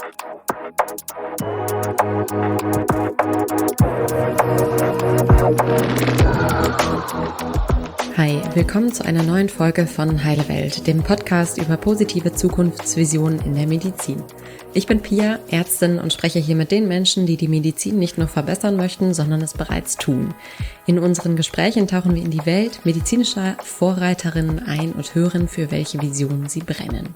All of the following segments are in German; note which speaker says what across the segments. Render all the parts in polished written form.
Speaker 1: Hi, willkommen zu einer neuen Folge von Heile Welt, dem Podcast über positive Zukunftsvisionen in der Medizin. Ich bin Pia, Ärztin und spreche hier mit den Menschen, die die Medizin nicht nur verbessern möchten, sondern es bereits tun. In unseren Gesprächen tauchen wir in die Welt medizinischer Vorreiterinnen ein und hören, für welche Visionen sie brennen.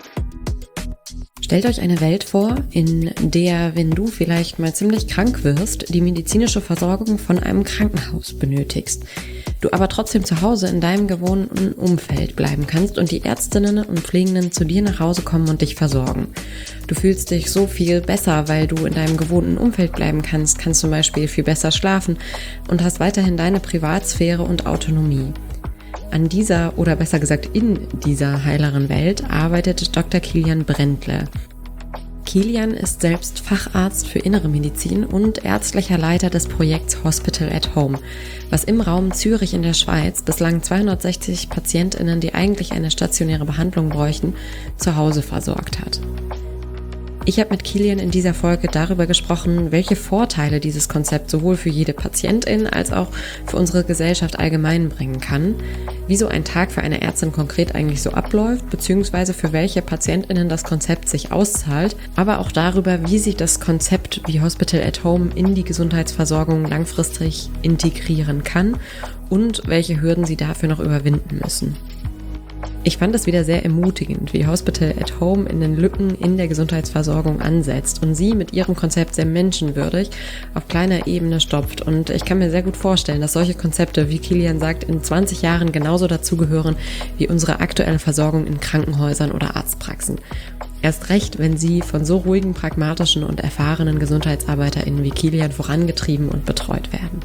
Speaker 1: Stellt euch eine Welt vor, in der, wenn du vielleicht mal ziemlich krank wirst, die medizinische Versorgung von einem Krankenhaus benötigst. Du aber trotzdem zu Hause in deinem gewohnten Umfeld bleiben kannst und die Ärztinnen und Pflegenden zu dir nach Hause kommen und dich versorgen. Du fühlst dich so viel besser, weil du in deinem gewohnten Umfeld bleiben kannst zum Beispiel viel besser schlafen und hast weiterhin deine Privatsphäre und Autonomie. An dieser, oder besser gesagt in dieser heileren Welt, arbeitet Dr. Kilian Brändle. Kilian ist selbst Facharzt für Innere Medizin und ärztlicher Leiter des Projekts Hospital at Home, was im Raum Zürich in der Schweiz bislang 260 PatientInnen, die eigentlich eine stationäre Behandlung bräuchten, zu Hause versorgt hat. Ich habe mit Kilian in dieser Folge darüber gesprochen, welche Vorteile dieses Konzept sowohl für jede Patientin als auch für unsere Gesellschaft allgemein bringen kann, wie so ein Tag für eine Ärztin konkret eigentlich so abläuft, beziehungsweise für welche PatientInnen das Konzept sich auszahlt, aber auch darüber, wie sich das Konzept wie Hospital at Home in die Gesundheitsversorgung langfristig integrieren kann und welche Hürden sie dafür noch überwinden müssen. Ich fand es wieder sehr ermutigend, wie Hospital at Home in den Lücken in der Gesundheitsversorgung ansetzt und sie mit ihrem Konzept sehr menschenwürdig auf kleiner Ebene stopft. Und ich kann mir sehr gut vorstellen, dass solche Konzepte, wie Kilian sagt, in 20 Jahren genauso dazugehören wie unsere aktuelle Versorgung in Krankenhäusern oder Arztpraxen. Erst recht, wenn sie von so ruhigen, pragmatischen und erfahrenen GesundheitsarbeiterInnen wie Kilian vorangetrieben und betreut werden.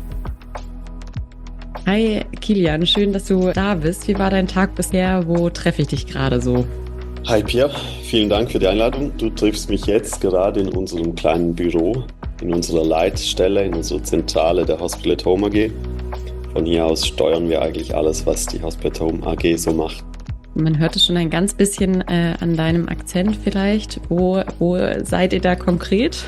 Speaker 1: Hi Kilian, schön, dass du da bist. Wie war dein Tag bisher? Wo treffe ich dich gerade so?
Speaker 2: Hi Pia, vielen Dank für die Einladung. Du triffst mich jetzt gerade in unserem kleinen Büro, in unserer Leitstelle, in unserer Zentrale der Hospital at Home AG. Von hier aus steuern wir eigentlich alles, was die Hospital at Home AG so macht.
Speaker 1: Man hört es schon ein ganz bisschen an deinem Akzent vielleicht. Wo seid ihr da konkret?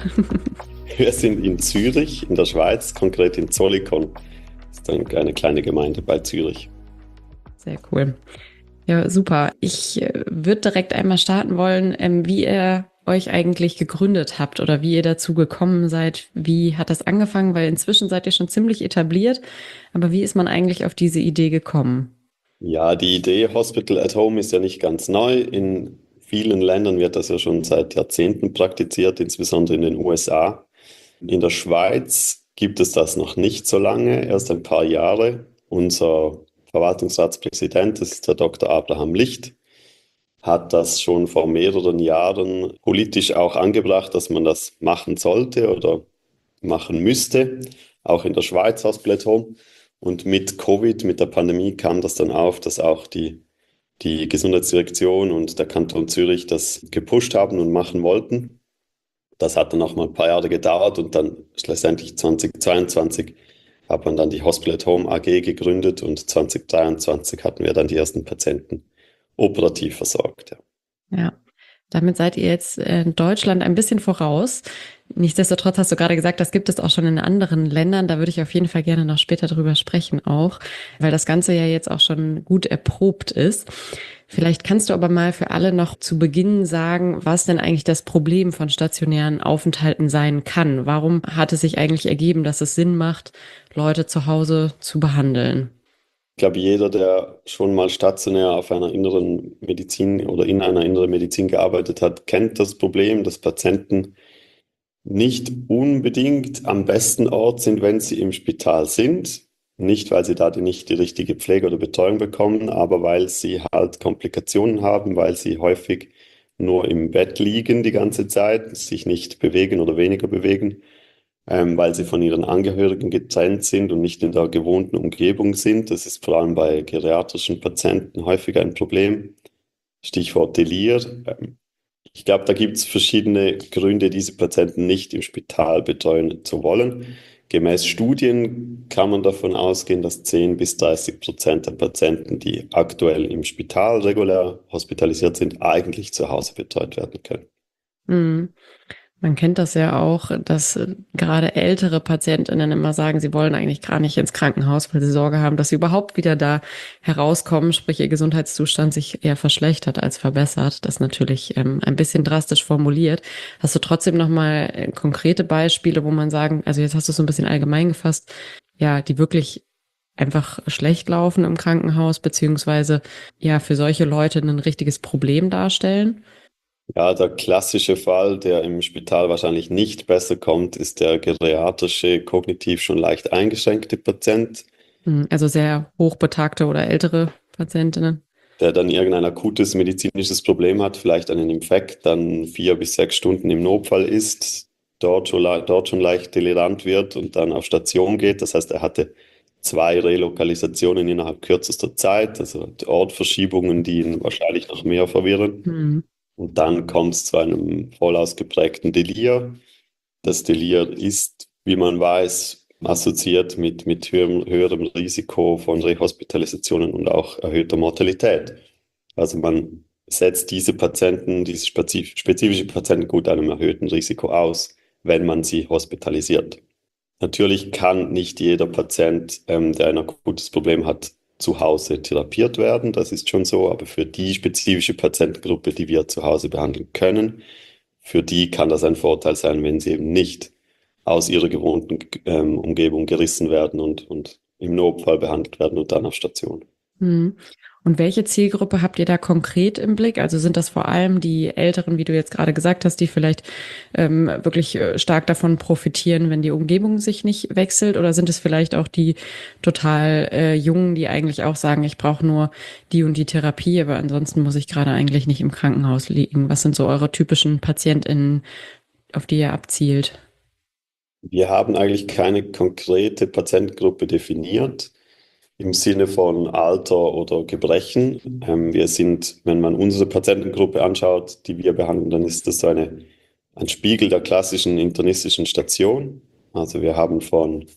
Speaker 2: Wir sind in Zürich, in der Schweiz, konkret in Zollikoon. Das ist eine kleine Gemeinde bei Zürich.
Speaker 1: Sehr cool. Ja, super. Ich würde direkt einmal starten wollen, wie ihr euch eigentlich gegründet habt oder wie ihr dazu gekommen seid. Wie hat das angefangen? Weil inzwischen seid ihr schon ziemlich etabliert. Aber wie ist man eigentlich auf diese Idee gekommen?
Speaker 2: Ja, die Idee Hospital at Home ist ja nicht ganz neu. In vielen Ländern wird das ja schon seit Jahrzehnten praktiziert, insbesondere in den USA. In der Schweiz gibt es das noch nicht so lange, erst ein paar Jahre. Unser Verwaltungsratspräsident, das ist der Dr. Abraham Licht, hat das schon vor mehreren Jahren politisch auch angebracht, dass man das machen sollte oder machen müsste, auch in der Schweiz Hospital at Home. Und mit Covid, mit der Pandemie kam das dann auf, dass auch die Gesundheitsdirektion und der Kanton Zürich das gepusht haben und machen wollten. Das hat dann noch mal ein paar Jahre gedauert und dann schlussendlich 2022 hat man dann die Hospital at Home AG gegründet und 2023 hatten wir dann die ersten Patienten operativ versorgt.
Speaker 1: Ja, damit seid ihr jetzt in Deutschland ein bisschen voraus. Nichtsdestotrotz hast du gerade gesagt, das gibt es auch schon in anderen Ländern. Da würde ich auf jeden Fall gerne noch später drüber sprechen auch, weil das Ganze ja jetzt auch schon gut erprobt ist. Vielleicht kannst du aber mal für alle noch zu Beginn sagen, was denn eigentlich das Problem von stationären Aufenthalten sein kann. Warum hat es sich eigentlich ergeben, dass es Sinn macht, Leute zu Hause zu behandeln?
Speaker 2: Ich glaube, jeder, der schon mal stationär auf einer inneren Medizin oder in einer inneren Medizin gearbeitet hat, kennt das Problem, dass Patienten nicht unbedingt am besten Ort sind, wenn sie im Spital sind. Nicht, weil sie da nicht die richtige Pflege oder Betreuung bekommen, aber weil sie halt Komplikationen haben, weil sie häufig nur im Bett liegen die ganze Zeit, sich nicht bewegen oder weniger bewegen, weil sie von ihren Angehörigen getrennt sind und nicht in der gewohnten Umgebung sind. Das ist vor allem bei geriatrischen Patienten häufig ein Problem. Stichwort Delir. Ich glaube, da gibt es verschiedene Gründe, diese Patienten nicht im Spital betreuen zu wollen. Gemäß Studien kann man davon ausgehen, dass 10-30% der Patienten, die aktuell im Spital regulär hospitalisiert sind, eigentlich zu Hause betreut werden können.
Speaker 1: Mhm. Man kennt das ja auch, dass gerade ältere PatientInnen immer sagen, sie wollen eigentlich gar nicht ins Krankenhaus, weil sie Sorge haben, dass sie überhaupt wieder da herauskommen, sprich ihr Gesundheitszustand sich eher verschlechtert als verbessert. Das ist natürlich ein bisschen drastisch formuliert. Hast du trotzdem nochmal konkrete Beispiele, wo man sagen, also jetzt hast du es so ein bisschen allgemein gefasst, ja, die wirklich einfach schlecht laufen im Krankenhaus, beziehungsweise ja für solche Leute ein richtiges Problem darstellen?
Speaker 2: Ja, der klassische Fall, der im Spital wahrscheinlich nicht besser kommt, ist der geriatrische, kognitiv schon leicht eingeschränkte Patient,
Speaker 1: Also sehr hochbetagte oder ältere Patientinnen.
Speaker 2: der dann irgendein akutes medizinisches Problem hat, vielleicht einen Infekt, dann 4 bis 6 Stunden im Notfall ist, dort schon leicht delirant wird und dann auf Station geht. Das heißt, er hatte 2 Relokalisationen innerhalb kürzester Zeit, also Ortverschiebungen, die ihn wahrscheinlich noch mehr verwirren.
Speaker 1: Hm.
Speaker 2: Und dann kommt es zu einem voll ausgeprägten Delir. Das Delir ist, wie man weiß, assoziiert mit höherem Risiko von Rehospitalisationen und auch erhöhter Mortalität. Also man setzt diese Patienten, diese spezifische Patienten gut einem erhöhten Risiko aus, wenn man sie hospitalisiert. Natürlich kann nicht jeder Patient, der ein akutes Problem hat, zu Hause therapiert werden. Das ist schon so, aber für die spezifische Patientengruppe, die wir zu Hause behandeln können, für die kann das ein Vorteil sein, wenn sie eben nicht aus ihrer gewohnten Umgebung gerissen werden und im Notfall behandelt werden und dann auf Station.
Speaker 1: Hm. Und welche Zielgruppe habt ihr da konkret im Blick? Also sind das vor allem die Älteren, wie du jetzt gerade gesagt hast, die vielleicht wirklich stark davon profitieren, wenn die Umgebung sich nicht wechselt? Oder sind es vielleicht auch die total Jungen, die eigentlich auch sagen, ich brauche nur die und die Therapie, aber ansonsten muss ich gerade eigentlich nicht im Krankenhaus liegen? Was sind so eure typischen PatientInnen, auf die ihr abzielt?
Speaker 2: Wir haben eigentlich keine konkrete Patientengruppe definiert im Sinne von Alter oder Gebrechen. Wir sind, wenn man unsere Patientengruppe anschaut, die wir behandeln, dann ist das so ein Spiegel der klassischen internistischen Station. Also wir haben von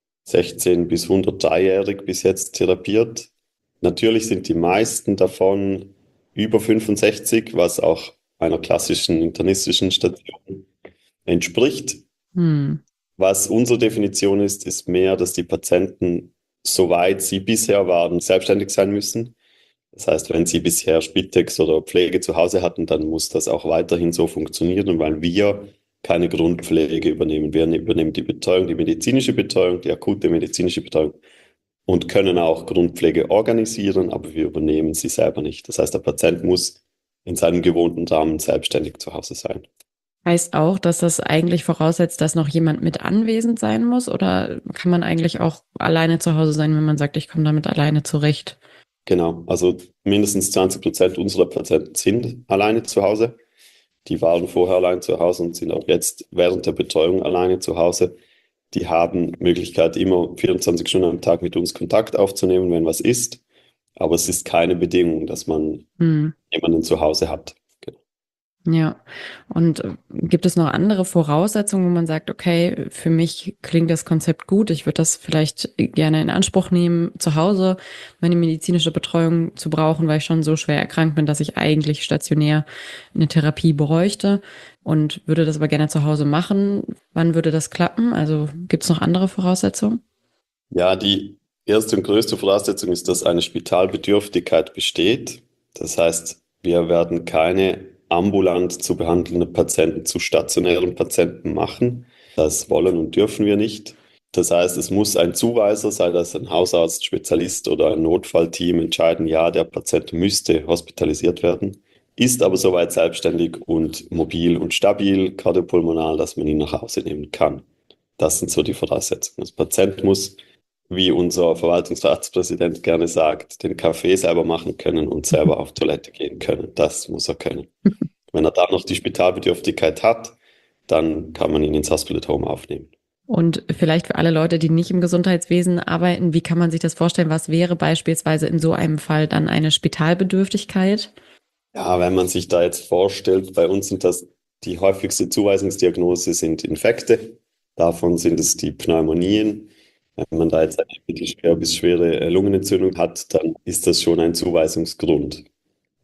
Speaker 2: 16 bis 103-jährig bis jetzt therapiert. Natürlich sind die meisten davon über 65, was auch einer klassischen internistischen Station entspricht.
Speaker 1: Hm.
Speaker 2: Was unsere Definition ist, ist mehr, dass die Patienten, soweit sie bisher waren, selbstständig sein müssen. Das heißt, wenn sie bisher Spitex oder Pflege zu Hause hatten, dann muss das auch weiterhin so funktionieren, weil wir keine Grundpflege übernehmen. Wir übernehmen die Betreuung, die medizinische Betreuung, die akute medizinische Betreuung und können auch Grundpflege organisieren, aber wir übernehmen sie selber nicht. Das heißt, der Patient muss in seinem gewohnten Rahmen selbstständig zu Hause sein.
Speaker 1: Heißt auch, dass das eigentlich voraussetzt, dass noch jemand mit anwesend sein muss? Oder kann man eigentlich auch alleine zu Hause sein, wenn man sagt, ich komme damit alleine zurecht?
Speaker 2: Genau, also mindestens 20% unserer Patienten sind alleine zu Hause. Die waren vorher allein zu Hause und sind auch jetzt während der Betreuung alleine zu Hause. Die haben Möglichkeit, immer 24 Stunden am Tag mit uns Kontakt aufzunehmen, wenn was ist. Aber es ist keine Bedingung, dass man
Speaker 1: Hm.
Speaker 2: jemanden zu Hause hat. Genau.
Speaker 1: Ja. Und gibt es noch andere Voraussetzungen, wo man sagt, okay, für mich klingt das Konzept gut, ich würde das vielleicht gerne in Anspruch nehmen, zu Hause meine medizinische Betreuung zu brauchen, weil ich schon so schwer erkrankt bin, dass ich eigentlich stationär eine Therapie bräuchte und würde das aber gerne zu Hause machen. Wann würde das klappen? Also gibt es noch andere Voraussetzungen?
Speaker 2: Ja, die erste und größte Voraussetzung ist, dass eine Spitalbedürftigkeit besteht. Das heißt, wir werden keine ambulant zu behandelnden Patienten zu stationären Patienten machen. Das wollen und dürfen wir nicht. Das heißt, es muss ein Zuweiser, sei das ein Hausarzt, Spezialist oder ein Notfallteam, entscheiden, ja, der Patient müsste hospitalisiert werden, ist aber soweit selbstständig und mobil und stabil, kardiopulmonal, dass man ihn nach Hause nehmen kann. Das sind so die Voraussetzungen. Das Patient muss, wie unser Verwaltungsratspräsident gerne sagt, den Kaffee selber machen können und selber auf Toilette gehen können. Das muss er können. Wenn er dann noch die Spitalbedürftigkeit hat, dann kann man ihn ins Hospital at Home aufnehmen.
Speaker 1: Und vielleicht für alle Leute, die nicht im Gesundheitswesen arbeiten, wie kann man sich das vorstellen? Was wäre beispielsweise in so einem Fall dann eine Spitalbedürftigkeit?
Speaker 2: Ja, wenn man sich da jetzt vorstellt, bei uns sind das die häufigste Zuweisungsdiagnose sind Infekte. Davon sind es die Pneumonien. Wenn man da jetzt eine mittelschwere bis schwere Lungenentzündung hat, dann ist das schon ein Zuweisungsgrund.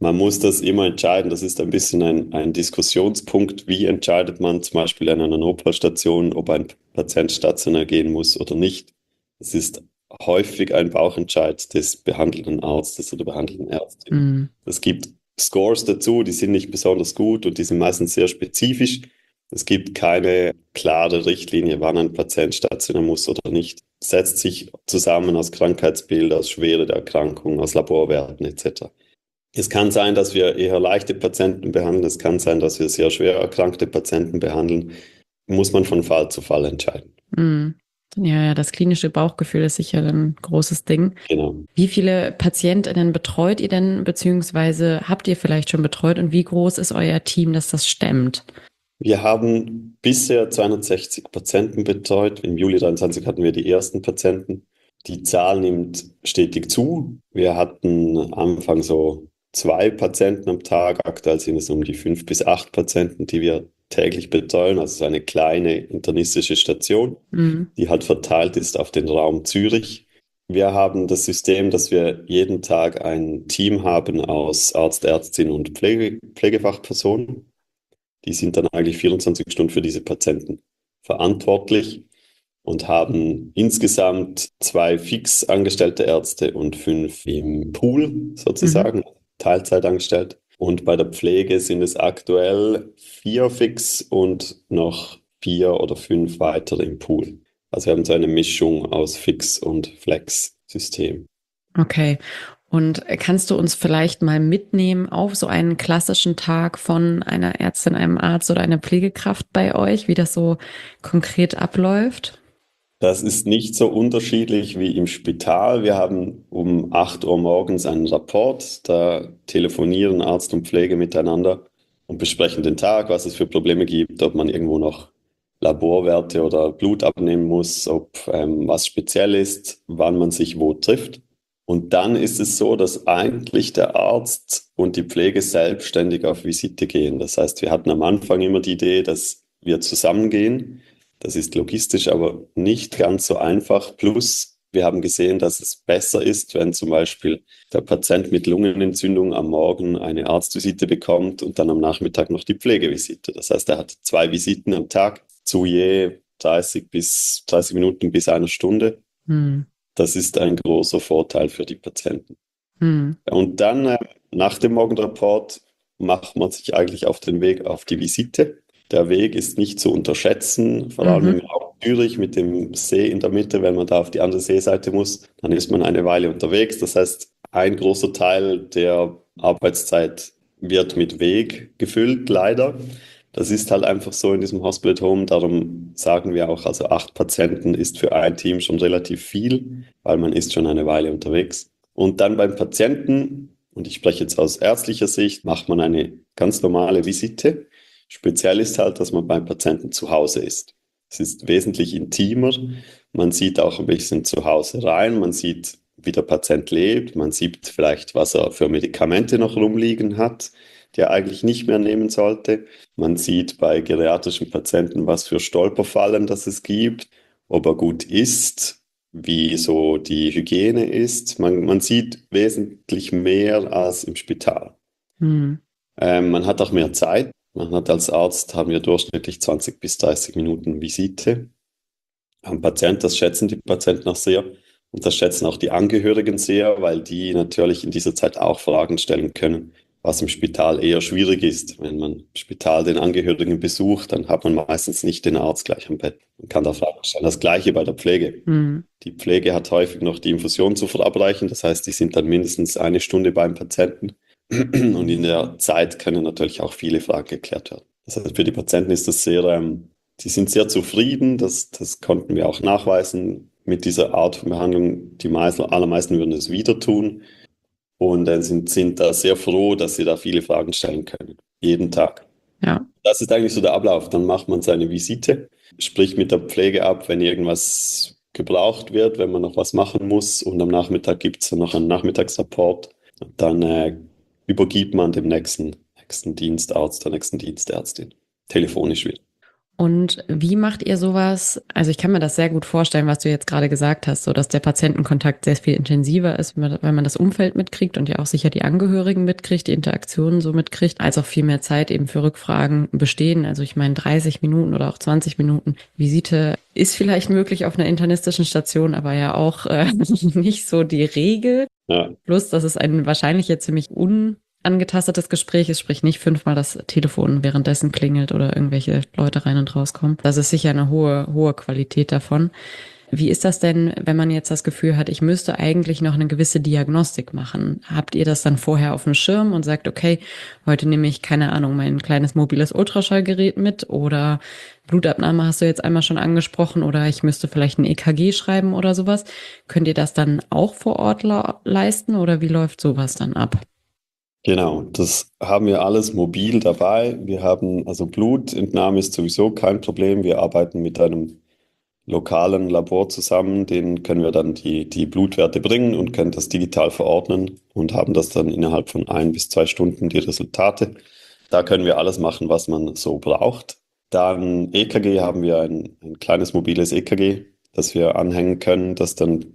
Speaker 2: Man muss das immer entscheiden. Das ist ein bisschen ein Diskussionspunkt. Wie entscheidet man zum Beispiel an einer Notfallstation, ob ein Patient stationär gehen muss oder nicht? Es ist häufig ein Bauchentscheid des behandelnden Arztes oder behandelnden Ärztin.
Speaker 1: Hm.
Speaker 2: Es gibt Scores dazu, die sind nicht besonders gut und die sind meistens sehr spezifisch. Es gibt keine klare Richtlinie, wann ein Patient stationär muss oder nicht. Es setzt sich zusammen aus Krankheitsbild, aus Schwere der Erkrankung, aus Laborwerten etc. Es kann sein, dass wir eher leichte Patienten behandeln. Es kann sein, dass wir sehr schwer erkrankte Patienten behandeln. Muss man von Fall zu Fall entscheiden.
Speaker 1: Hm. Ja, das klinische Bauchgefühl ist sicher ein großes Ding.
Speaker 2: Genau.
Speaker 1: Wie viele PatientInnen betreut ihr denn, beziehungsweise habt ihr vielleicht schon betreut und wie groß ist euer Team, das das stemmt?
Speaker 2: Wir haben bisher 260 Patienten betreut. Im Juli 2023 hatten wir die ersten Patienten. Die Zahl nimmt stetig zu. Wir hatten am Anfang so 2 Patienten am Tag. Aktuell sind es um die 5 bis 8 Patienten, die wir täglich betreuen. Also so eine kleine internistische Station, die halt verteilt ist auf den Raum Zürich. Wir haben das System, dass wir jeden Tag ein Team haben aus Arzt, Ärztin und Pflegefachpersonen. Die sind dann eigentlich 24 Stunden für diese Patienten verantwortlich und haben insgesamt 2 fix angestellte Ärzte und 5 im Pool sozusagen, Teilzeit angestellt. Und bei der Pflege sind es aktuell 4 fix und noch 4 oder 5 weitere im Pool. Also wir haben so eine Mischung aus Fix- und Flex-System.
Speaker 1: Okay. Und kannst du uns vielleicht mal mitnehmen auf so einen klassischen Tag von einer Ärztin, einem Arzt oder einer Pflegekraft bei euch, wie das so konkret abläuft?
Speaker 2: Das ist nicht so unterschiedlich wie im Spital. Wir haben um 8 Uhr morgens einen Rapport. Da telefonieren Arzt und Pflege miteinander und besprechen den Tag, was es für Probleme gibt, ob man irgendwo noch Laborwerte oder Blut abnehmen muss, ob was speziell ist, wann man sich wo trifft. Und dann ist es so, dass eigentlich der Arzt und die Pflege selbstständig auf Visite gehen. Das heißt, wir hatten am Anfang immer die Idee, dass wir zusammengehen. Das ist logistisch aber nicht ganz so einfach. Plus, wir haben gesehen, dass es besser ist, wenn zum Beispiel der Patient mit Lungenentzündung am Morgen eine Arztvisite bekommt und dann am Nachmittag noch die Pflegevisite. Das heißt, er hat 2 Visiten am Tag zu je 30 Minuten bis 1 Stunde. Das ist ein großer Vorteil für die Patienten. Und dann nach dem Morgenrapport macht man sich eigentlich auf den Weg auf die Visite. Der Weg ist nicht zu unterschätzen, vor allem im Raum Zürich mit dem See in der Mitte. Wenn man da auf die andere Seeseite muss, dann ist man eine Weile unterwegs. Das heißt, ein großer Teil der Arbeitszeit wird mit Weg gefüllt, leider. Das ist halt einfach so in diesem Hospital at Home. Darum sagen wir auch, also 8 Patienten ist für ein Team schon relativ viel, weil man ist schon eine Weile unterwegs. Und dann beim Patienten, und ich spreche jetzt aus ärztlicher Sicht, macht man eine ganz normale Visite. Speziell ist halt, dass man beim Patienten zu Hause ist. Es ist wesentlich intimer. Man sieht auch ein bisschen zu Hause rein. Man sieht, wie der Patient lebt. Man sieht vielleicht, was er für Medikamente noch rumliegen hat, die er eigentlich nicht mehr nehmen sollte. Man sieht bei geriatrischen Patienten, was für Stolperfallen das es gibt, ob er gut isst, wie so die Hygiene ist. Man sieht wesentlich mehr als im Spital. Man hat auch mehr Zeit. Man hat als Arzt, haben wir durchschnittlich 20 bis 30 Minuten Visite am Patient. Das schätzen die Patienten auch sehr. Und das schätzen auch die Angehörigen sehr, weil die natürlich in dieser Zeit auch Fragen stellen können, was im Spital eher schwierig ist. Wenn man im Spital den Angehörigen besucht, dann hat man meistens nicht den Arzt gleich am Bett. Man kann da Fragen stellen. Das Gleiche bei der Pflege. Die Pflege hat häufig noch die Infusion zu verabreichen. Das heißt, die sind dann mindestens 1 Stunde beim Patienten. Und in der Zeit können natürlich auch viele Fragen geklärt werden. Das heißt, für die Patienten ist das sehr, die sind sehr zufrieden. Das konnten wir auch nachweisen mit dieser Art von Behandlung. Die allermeisten würden es wieder tun und sind da sehr froh, dass sie da viele Fragen stellen können. Jeden Tag.
Speaker 1: Ja.
Speaker 2: Das ist eigentlich so der Ablauf. Dann macht man seine Visite, spricht mit der Pflege ab, wenn irgendwas gebraucht wird, wenn man noch was machen muss. Und am Nachmittag gibt es dann noch einen Nachmittagsrapport. Und dann übergibt man dem nächsten Dienstarzt, der nächsten Dienstärztin. Telefonisch wieder.
Speaker 1: Und wie macht ihr sowas? Also ich kann mir das sehr gut vorstellen, was du jetzt gerade gesagt hast, so dass der Patientenkontakt sehr viel intensiver ist, wenn man das Umfeld mitkriegt und ja auch sicher die Angehörigen mitkriegt, die Interaktionen so mitkriegt, als auch viel mehr Zeit eben für Rückfragen bestehen. Also ich meine 30 Minuten oder auch 20 Minuten Visite ist vielleicht möglich auf einer internistischen Station, aber ja auch nicht so die Regel.
Speaker 2: Ja.
Speaker 1: Plus, dass es ein wahrscheinlich jetzt ziemlich angetastetes Gespräch ist, sprich nicht 5-mal das Telefon währenddessen klingelt oder irgendwelche Leute rein und rauskommen. Das ist sicher eine hohe Qualität davon. Wie ist das denn, wenn man jetzt das Gefühl hat, ich müsste eigentlich noch eine gewisse Diagnostik machen? Habt ihr das dann vorher auf dem Schirm und sagt, okay, heute nehme ich, keine Ahnung, mein kleines mobiles Ultraschallgerät mit oder Blutabnahme hast du jetzt einmal schon angesprochen oder ich müsste vielleicht ein EKG schreiben oder sowas. Könnt ihr das dann auch vor Ort leisten oder wie läuft sowas dann ab?
Speaker 2: Genau, das haben wir alles mobil dabei. Wir haben, also Blutentnahme ist sowieso kein Problem. Wir arbeiten mit einem lokalen Labor zusammen, denen können wir dann die Blutwerte bringen und können das digital verordnen und haben das dann innerhalb von 1 bis 2 Stunden die Resultate. Da können wir alles machen, was man so braucht. Dann EKG haben wir ein kleines mobiles EKG, das wir anhängen können, das dann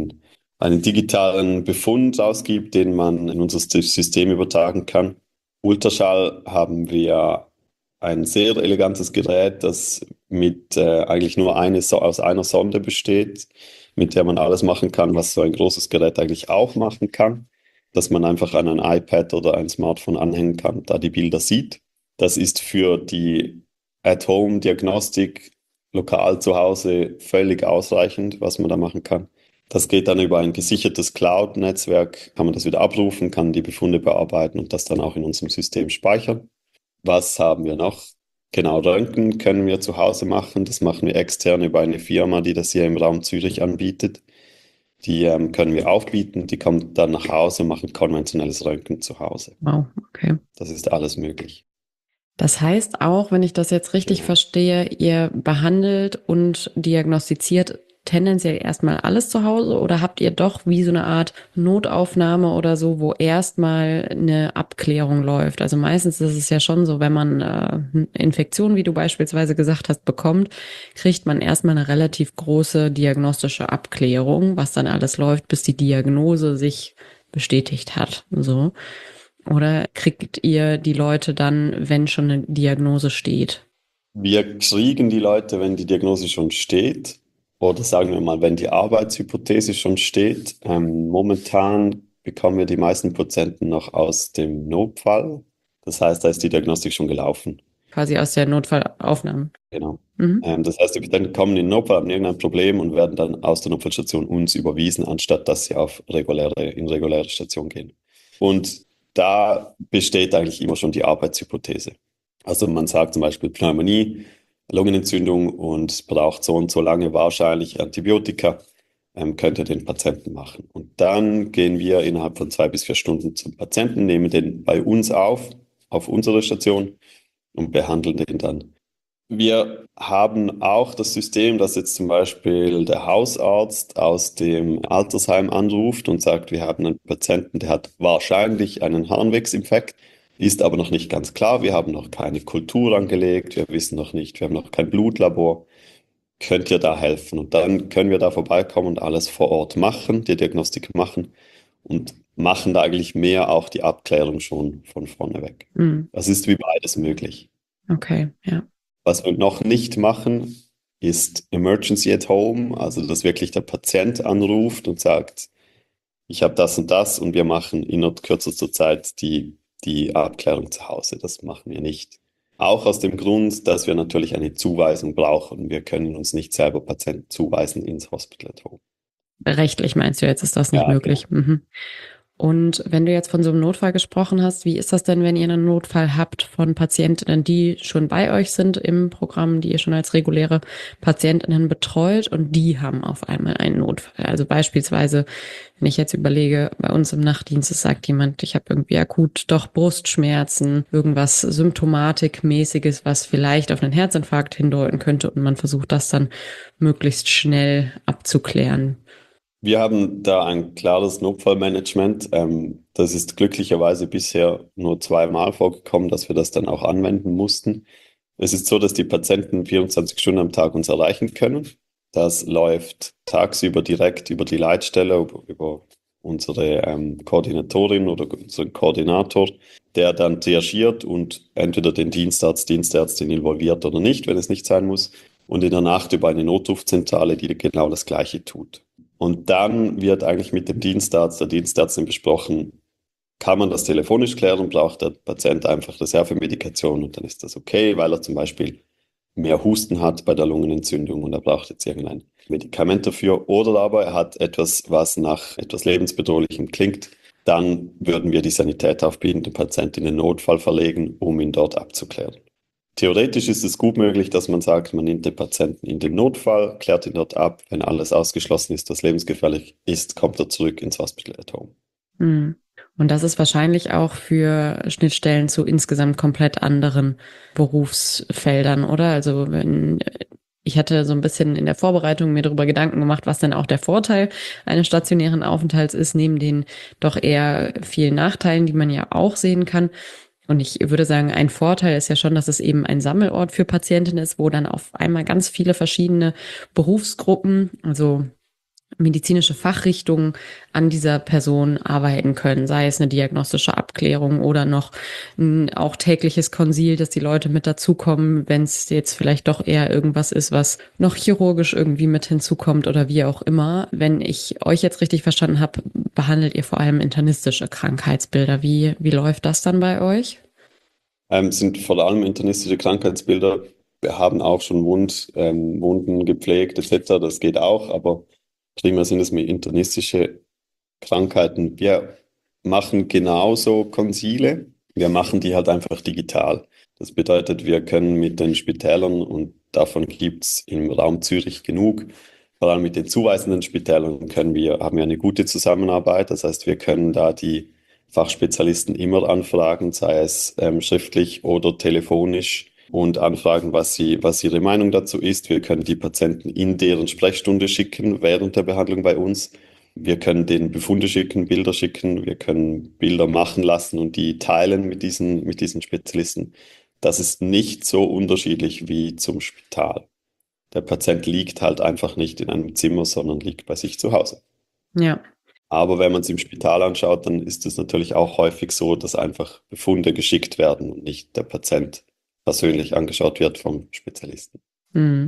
Speaker 2: einen digitalen Befund ausgibt, den man in unser System übertragen kann. Ultraschall haben wir ein sehr elegantes Gerät, das mit eigentlich nur aus einer Sonde besteht, mit der man alles machen kann, was so ein großes Gerät eigentlich auch machen kann, dass man einfach an ein iPad oder ein Smartphone anhängen kann, da die Bilder sieht. Das ist für die At-Home-Diagnostik lokal zu Hause völlig ausreichend, was man da machen kann. Das geht dann über ein gesichertes Cloud-Netzwerk, kann man das wieder abrufen, kann die Befunde bearbeiten und das dann auch in unserem System speichern. Was haben wir noch? Genau, Röntgen können wir zu Hause machen. Das machen wir extern über eine Firma, die das hier im Raum Zürich anbietet. Die können wir aufbieten. Die kommen dann nach Hause und machen konventionelles Röntgen zu Hause.
Speaker 1: Wow, okay.
Speaker 2: Das ist alles möglich.
Speaker 1: Das heißt auch, wenn ich das jetzt richtig verstehe, ihr behandelt und diagnostiziert tendenziell erstmal alles zu Hause oder habt ihr doch wie so eine Art Notaufnahme oder so, wo erstmal eine Abklärung läuft? Also meistens ist es ja schon so, wenn man eine Infektion, wie du beispielsweise gesagt hast, bekommt, kriegt man erstmal eine relativ große diagnostische Abklärung, was dann alles läuft, bis die Diagnose sich bestätigt hat. So. Oder kriegt ihr die Leute dann, wenn schon eine Diagnose steht?
Speaker 2: Wir kriegen die Leute, wenn die Diagnose schon steht, oder sagen wir mal, wenn die Arbeitshypothese schon steht. Momentan bekommen wir die meisten Patienten noch aus dem Notfall. Das heißt, da ist die Diagnostik schon gelaufen.
Speaker 1: Quasi aus der Notfallaufnahme.
Speaker 2: Genau.
Speaker 1: Mhm.
Speaker 2: Das heißt, die Patienten kommen in den Notfall, haben irgendein Problem und werden dann aus der Notfallstation uns überwiesen, anstatt dass sie in reguläre Station gehen. Und da besteht eigentlich immer schon die Arbeitshypothese. Also man sagt zum Beispiel Pneumonie, Lungenentzündung und braucht so und so lange wahrscheinlich Antibiotika, könnt ihr den Patienten machen. Und dann gehen wir innerhalb von 2 bis 4 Stunden zum Patienten, nehmen den bei uns auf unsere Station und behandeln den dann. Wir haben auch das System, dass jetzt zum Beispiel der Hausarzt aus dem Altersheim anruft und sagt, wir haben einen Patienten, der hat wahrscheinlich einen Harnwegsinfekt, ist aber noch nicht ganz klar. Wir haben noch keine Kultur angelegt, wir wissen noch nicht, wir haben noch kein Blutlabor. Könnt ihr da helfen? Und dann können wir da vorbeikommen und alles vor Ort machen, die Diagnostik machen und machen da eigentlich mehr auch die Abklärung schon von vorne weg.
Speaker 1: Mhm.
Speaker 2: Das ist wie beides möglich.
Speaker 1: Okay, ja.
Speaker 2: Was wir noch nicht machen, ist Emergency at Home, also dass wirklich der Patient anruft und sagt, ich habe das und wir machen innerhalb kürzester Zeit die Abklärung zu Hause. Das machen wir nicht. Auch aus dem Grund, dass wir natürlich eine Zuweisung brauchen. Wir können uns nicht selber Patienten zuweisen ins Hospital at Home.
Speaker 1: Rechtlich meinst du jetzt, ist das nicht
Speaker 2: Ja,
Speaker 1: möglich?
Speaker 2: genau.
Speaker 1: Mhm. Und wenn du jetzt von so einem Notfall gesprochen hast, wie ist das denn, wenn ihr einen Notfall habt von Patientinnen, die schon bei euch sind im Programm, die ihr schon als reguläre Patientinnen betreut und die haben auf einmal einen Notfall? Also beispielsweise, wenn ich jetzt überlege, bei uns im Nachtdienst sagt jemand, ich habe irgendwie akut doch Brustschmerzen, irgendwas Symptomatikmäßiges, was vielleicht auf einen Herzinfarkt hindeuten könnte und man versucht das dann möglichst schnell abzuklären.
Speaker 2: Wir haben da ein klares Notfallmanagement. Das ist glücklicherweise bisher nur 2-mal vorgekommen, dass wir das dann auch anwenden mussten. Es ist so, dass die Patienten 24 Stunden am Tag uns erreichen können. Das läuft tagsüber direkt über die Leitstelle, über unsere Koordinatorin oder unseren Koordinator, der dann triagiert und entweder den Dienstarzt, Dienstärztin involviert oder nicht, wenn es nicht sein muss. Und in der Nacht über eine Notrufzentrale, die genau das Gleiche tut. Und dann wird eigentlich mit dem Dienstarzt, der Dienstärztin besprochen, kann man das telefonisch klären, braucht der Patient einfach Reservemedikation und dann ist das okay, weil er zum Beispiel mehr Husten hat bei der Lungenentzündung und er braucht jetzt irgendein Medikament dafür. Oder aber er hat etwas, was nach etwas Lebensbedrohlichem klingt. Dann würden wir die Sanität aufbieten, den Patienten in den Notfall verlegen, um ihn dort abzuklären. Theoretisch ist es gut möglich, dass man sagt, man nimmt den Patienten in den Notfall, klärt ihn dort ab. Wenn alles ausgeschlossen ist, was lebensgefährlich ist, kommt er zurück ins Hospital at Home.
Speaker 1: Hm. Und das ist wahrscheinlich auch für Schnittstellen zu insgesamt komplett anderen Berufsfeldern, oder? Also ich hatte so ein bisschen in der Vorbereitung mir darüber Gedanken gemacht, was denn auch der Vorteil eines stationären Aufenthalts ist, neben den doch eher vielen Nachteilen, die man ja auch sehen kann. Und ich würde sagen, ein Vorteil ist ja schon, dass es eben ein Sammelort für Patientinnen ist, wo dann auf einmal ganz viele verschiedene Berufsgruppen, also medizinische Fachrichtungen an dieser Person arbeiten können, sei es eine diagnostische Abklärung oder noch ein auch tägliches Konsil, dass die Leute mit dazukommen, wenn es jetzt vielleicht doch eher irgendwas ist, was noch chirurgisch irgendwie mit hinzukommt oder wie auch immer. Wenn ich euch jetzt richtig verstanden habe, behandelt ihr vor allem internistische Krankheitsbilder. Wie läuft das dann bei euch?
Speaker 2: Sind vor allem internistische Krankheitsbilder. Wir haben auch schon Wunden gepflegt etc. Das geht auch, aber primär sind es mehr internistische Krankheiten. Wir machen genauso Konsile. Wir machen die halt einfach digital. Das bedeutet, wir können mit den Spitälern, und davon gibt es im Raum Zürich genug, vor allem mit den zuweisenden Spitälern haben wir eine gute Zusammenarbeit. Das heißt, wir können da die Fachspezialisten immer anfragen, sei es schriftlich oder telefonisch, und anfragen, was ihre Meinung dazu ist. Wir können die Patienten in deren Sprechstunde schicken während der Behandlung bei uns. Wir können denen Befunde schicken, Bilder schicken. Wir können Bilder machen lassen und die teilen mit diesen Spezialisten. Das ist nicht so unterschiedlich wie zum Spital. Der Patient liegt halt einfach nicht in einem Zimmer, sondern liegt bei sich zu Hause.
Speaker 1: Ja.
Speaker 2: Aber wenn man es im Spital anschaut, dann ist es natürlich auch häufig so, dass einfach Befunde geschickt werden und nicht der Patient persönlich angeschaut wird vom Spezialisten.
Speaker 1: Hm.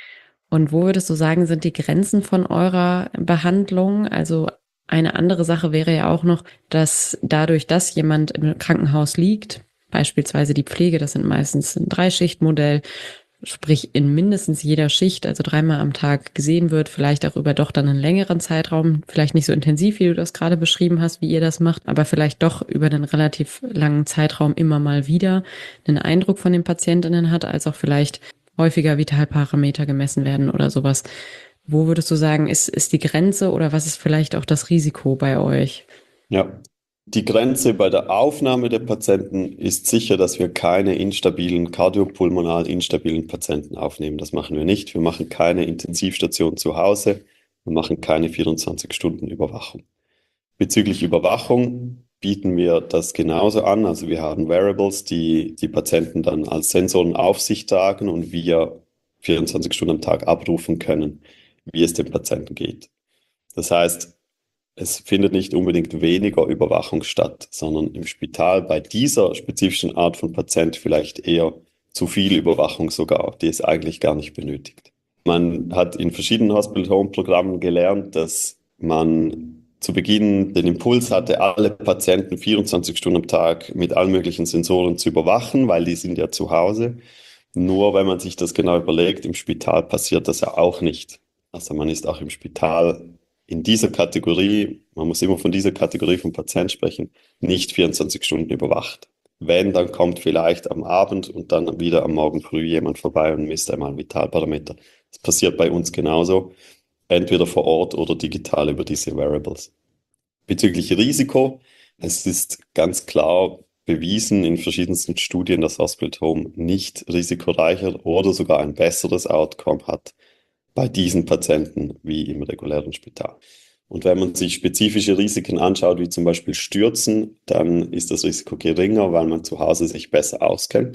Speaker 1: Und wo würdest du sagen, sind die Grenzen von eurer Behandlung? Also eine andere Sache wäre ja auch noch, dass dadurch, dass jemand im Krankenhaus liegt, beispielsweise die Pflege, das sind meistens ein Dreischichtmodell, sprich in mindestens jeder Schicht, also 3-mal am Tag gesehen wird, vielleicht auch über doch dann einen längeren Zeitraum, vielleicht nicht so intensiv, wie du das gerade beschrieben hast, wie ihr das macht, aber vielleicht doch über einen relativ langen Zeitraum immer mal wieder einen Eindruck von den Patientinnen hat, als auch vielleicht häufiger Vitalparameter gemessen werden oder sowas. Wo würdest du sagen, ist die Grenze oder was ist vielleicht auch das Risiko bei euch?
Speaker 2: Ja, die Grenze bei der Aufnahme der Patienten ist sicher, dass wir keine kardiopulmonal instabilen Patienten aufnehmen. Das machen wir nicht. Wir machen keine Intensivstation zu Hause. Wir machen keine 24-Stunden-Überwachung. Bezüglich Überwachung bieten wir das genauso an. Also wir haben Wearables, die die Patienten dann als Sensoren auf sich tragen und wir 24 Stunden am Tag abrufen können, wie es dem Patienten geht. Das heißt, es findet nicht unbedingt weniger Überwachung statt, sondern im Spital bei dieser spezifischen Art von Patient vielleicht eher zu viel Überwachung sogar, die es eigentlich gar nicht benötigt. Man hat in verschiedenen Hospital-Home-Programmen gelernt, dass man zu Beginn den Impuls hatte, alle Patienten 24 Stunden am Tag mit allen möglichen Sensoren zu überwachen, weil die sind ja zu Hause. Nur wenn man sich das genau überlegt, im Spital passiert das ja auch nicht. Also man ist auch im Spital in dieser Kategorie, man muss immer von dieser Kategorie von Patienten sprechen, nicht 24 Stunden überwacht. Wenn, dann kommt vielleicht am Abend und dann wieder am Morgen früh jemand vorbei und misst einmal einen Vitalparameter. Das passiert bei uns genauso, entweder vor Ort oder digital über diese Wearables. Bezüglich Risiko, es ist ganz klar bewiesen in verschiedensten Studien, dass Hospital Home nicht risikoreicher oder sogar ein besseres Outcome hat bei diesen Patienten wie im regulären Spital. Und wenn man sich spezifische Risiken anschaut, wie zum Beispiel Stürzen, dann ist das Risiko geringer, weil man zu Hause sich besser auskennt.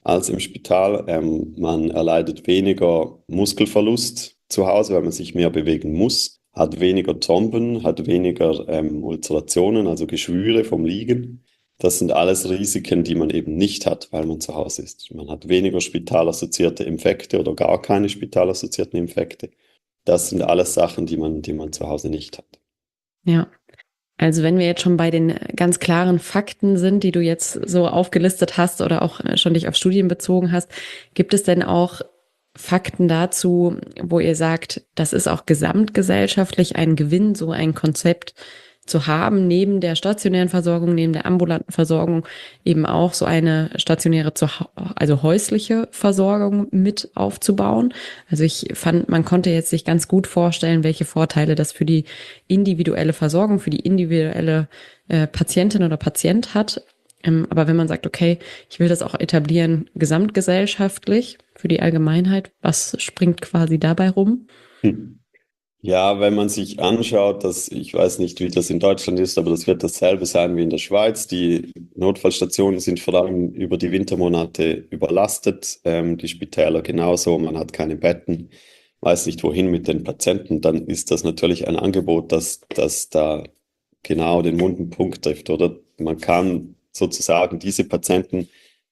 Speaker 2: als im Spital. Man erleidet weniger Muskelverlust zu Hause, weil man sich mehr bewegen muss, hat weniger Thromben, hat weniger Ulcerationen, also Geschwüre vom Liegen. Das sind alles Risiken, die man eben nicht hat, weil man zu Hause ist. Man hat weniger spitalassoziierte Infekte oder gar keine spitalassoziierten Infekte. Das sind alles Sachen, die man zu Hause nicht hat.
Speaker 1: Ja. Also wenn wir jetzt schon bei den ganz klaren Fakten sind, die du jetzt so aufgelistet hast oder auch schon dich auf Studien bezogen hast, gibt es denn auch Fakten dazu, wo ihr sagt, das ist auch gesamtgesellschaftlich ein Gewinn, so ein Konzept zu haben, neben der stationären Versorgung, neben der ambulanten Versorgung eben auch so eine stationäre, also häusliche Versorgung mit aufzubauen. Also ich fand, man konnte jetzt sich ganz gut vorstellen, welche Vorteile das für die individuelle Versorgung, für die individuelle Patientin oder Patient hat. Aber wenn man sagt, okay, ich will das auch etablieren gesamtgesellschaftlich für die Allgemeinheit, was springt quasi dabei rum?
Speaker 2: Hm. Ja, wenn man sich anschaut, ich weiß nicht, wie das in Deutschland ist, aber das wird dasselbe sein wie in der Schweiz. Die Notfallstationen sind vor allem über die Wintermonate überlastet, die Spitäler genauso, man hat keine Betten, weiß nicht wohin mit den Patienten, dann ist das natürlich ein Angebot, das da genau den wunden Punkt trifft, oder? Man kann sozusagen diese Patienten